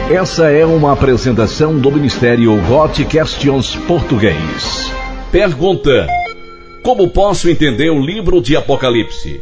Essa é uma apresentação do Ministério God Questions Português. Pergunta: como posso entender o livro de Apocalipse?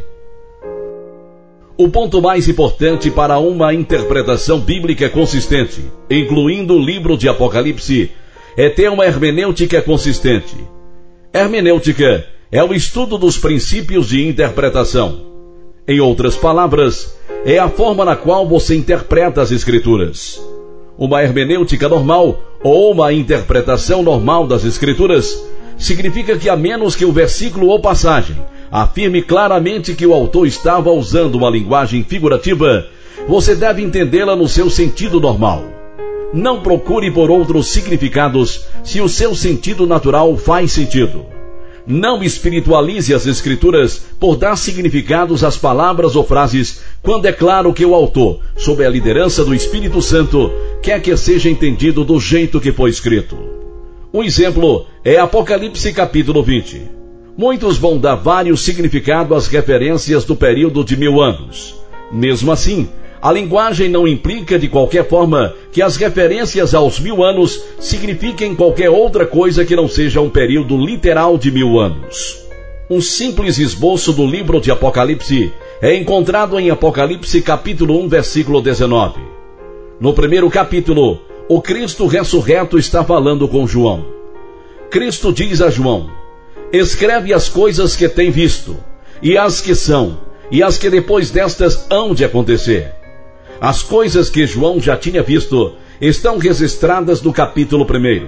O ponto mais importante para uma interpretação bíblica consistente, incluindo o livro de Apocalipse, é ter uma hermenêutica consistente. Hermenêutica é o estudo dos princípios de interpretação. Em outras palavras, é a forma na qual você interpreta as Escrituras. Uma hermenêutica normal, ou uma interpretação normal das Escrituras, significa que, a menos que o versículo ou passagem afirme claramente que o autor estava usando uma linguagem figurativa, você deve entendê-la no seu sentido normal. Não procure por outros significados se o seu sentido natural faz sentido. Não espiritualize as Escrituras por dar significados às palavras ou frases quando é claro que o autor, sob a liderança do Espírito Santo, quer que seja entendido do jeito que foi escrito. Um exemplo é Apocalipse capítulo 20. Muitos vão dar vários significados às referências do período de 1000 anos. Mesmo assim, a linguagem não implica de qualquer forma que as referências aos 1000 anos signifiquem qualquer outra coisa que não seja um período literal de 1000 anos. Um simples esboço do livro de Apocalipse é encontrado em Apocalipse capítulo 1, versículo 19. No primeiro capítulo, o Cristo ressurreto está falando com João. Cristo diz a João: escreve as coisas que tem visto, e as que são, e as que depois destas hão de acontecer. As coisas que João já tinha visto estão registradas no capítulo 1.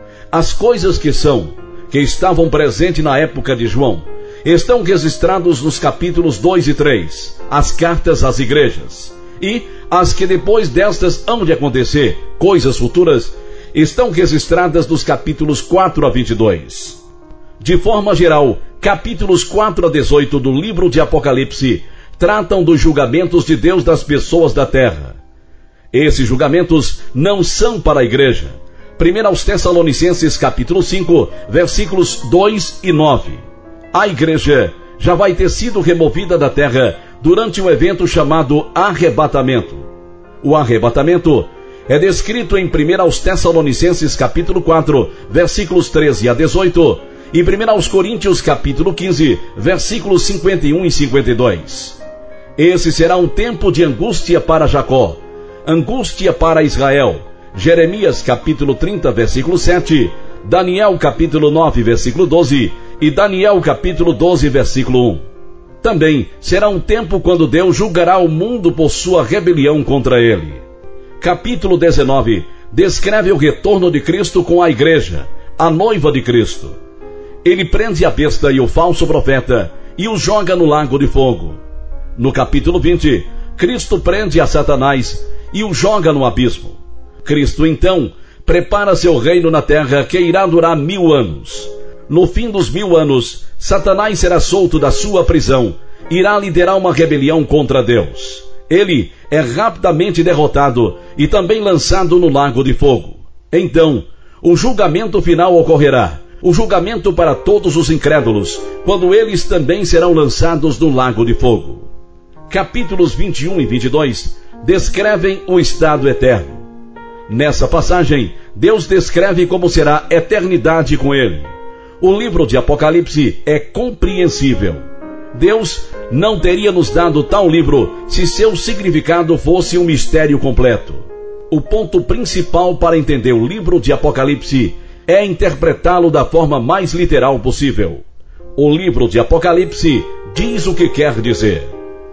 As coisas que são, que estavam presentes na época de João, estão registrados nos capítulos 2 e 3, as cartas às igrejas. E as que depois destas hão de acontecer, coisas futuras, estão registradas nos capítulos 4 a 22. De forma geral, capítulos 4 a 18 do livro de Apocalipse tratam dos julgamentos de Deus das pessoas da terra. Esses julgamentos não são para a igreja. 1 aos Tessalonicenses capítulo 5, versículos 2 e 9. A igreja já vai ter sido removida da terra durante um evento chamado arrebatamento. O arrebatamento é descrito em 1 aos Tessalonicenses capítulo 4, versículos 13 a 18, e 1 aos Coríntios capítulo 15, versículos 51 e 52. Esse será um tempo de angústia para Jacó, angústia para Israel. Jeremias capítulo 30, versículo 7, Daniel capítulo 9, versículo 12 e Daniel capítulo 12, versículo 1. Também será um tempo quando Deus julgará o mundo por sua rebelião contra ele. Capítulo 19 descreve o retorno de Cristo com a igreja, a noiva de Cristo. Ele prende a besta e o falso profeta e os joga no lago de fogo. No capítulo 20, Cristo prende a Satanás e o joga no abismo. Cristo, então, prepara seu reino na terra que irá durar 1000 anos. No fim dos 1000 anos, Satanás será solto da sua prisão, irá liderar uma rebelião contra Deus. Ele é rapidamente derrotado e também lançado no lago de fogo. Então, o julgamento final ocorrerá, o julgamento para todos os incrédulos, quando eles também serão lançados no lago de fogo. Capítulos 21 e 22 descrevem o estado eterno. Nessa passagem, Deus descreve como será a eternidade com ele. O livro de Apocalipse é compreensível. Deus não teria nos dado tal livro se seu significado fosse um mistério completo. O ponto principal para entender o livro de Apocalipse é interpretá-lo da forma mais literal possível. O livro de Apocalipse diz o que quer dizer.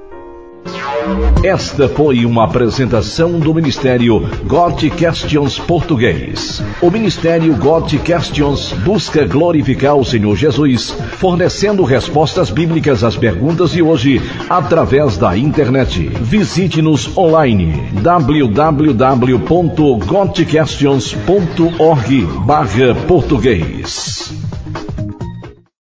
Esta foi uma apresentação do Ministério God Questions Português. O Ministério God Questions busca glorificar o Senhor Jesus, fornecendo respostas bíblicas às perguntas de hoje através da internet. Visite-nos online www.godquestions.org/português.